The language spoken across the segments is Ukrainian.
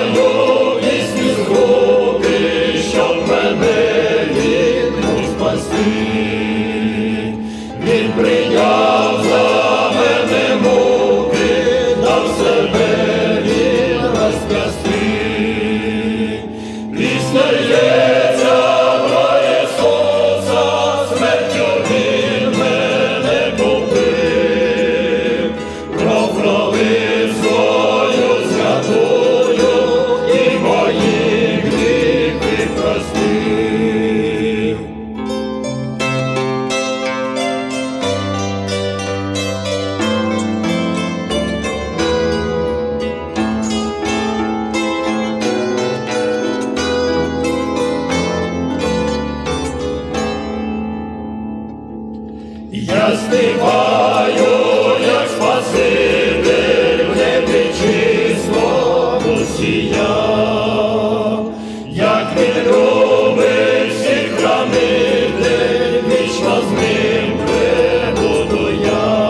співаю пісні звуки, щоб мене від мук спасти. Він прийняв за мене муки, дав себе він розп'ясти. Пісня лється про Ісуса, смертю він мене купив. Кров пролив свою святую і мої гріхи простив. Я співаю, як Спаситель в небі чистому сіяв, як він любить всіх хранитель, вічно з ним пребуду я.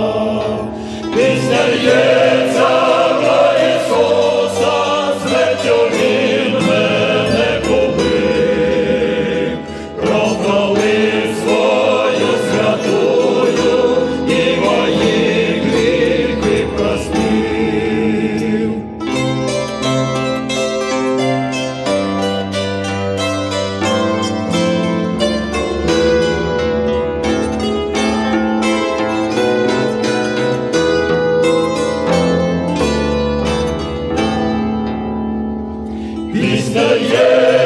Пісня лється про Ісуса, смертю він мене купив. Кров пролив свою святую і мої гріхи простив. Пісня є